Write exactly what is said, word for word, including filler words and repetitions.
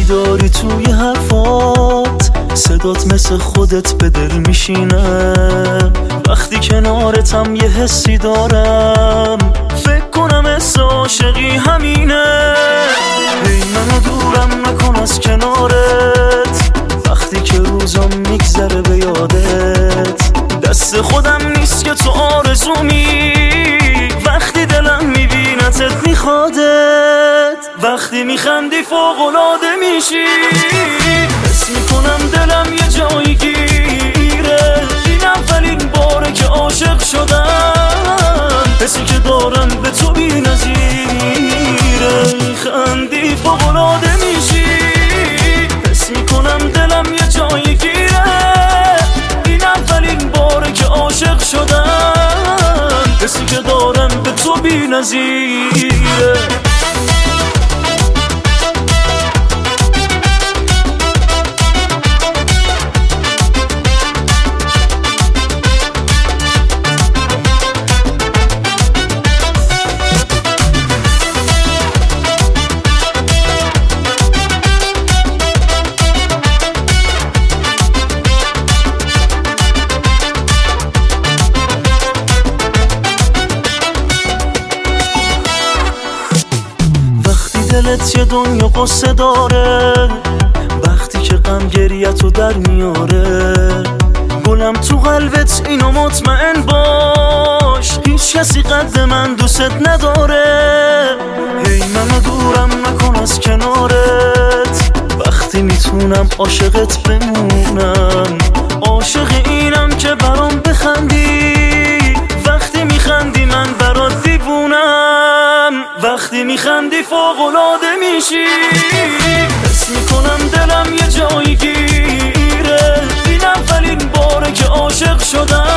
داری توی حرفات، صدات مثل خودت به دل میشینه. وقتی کنارتم یه حسی دارم، فکر کنم حس عاشقی همینه. هی منو دورم نکن از کنارت، وقتی که روزم میگذره به یادت. دست خودم نیست که تو آرزومی، وقتی دلم میبینتت میخوادت. وقتی میخندی فوق‌العاده میشی، حس میکنم دلم یه جایی گیره. این اولین باره که عاشق شدم، حسی که دارم به تو بی نظیره. میخندی فوق‌العاده میشی، حس میکنم دلم یه جایی گیره. این اولین باره که عاشق شدم، حسی که دارم به تو بی نظیره. دلت یه دنیا قصه داره، وقتی که غم گریتو در میاره. گلم تو قلبت اینو مطمئن باش، هیچ کسی قد من دوست نداره. هی منو دورم نکن از کنارت، وقتی میتونم عاشقت بمونم. عاشق اینم که برام بخندی، وقتی میخندی من برات دیوونم. وقتی میخندی فوق‌العاده میشی، حس میکنم دلم یه جایی گیره. این اولین باره که عاشق شدم،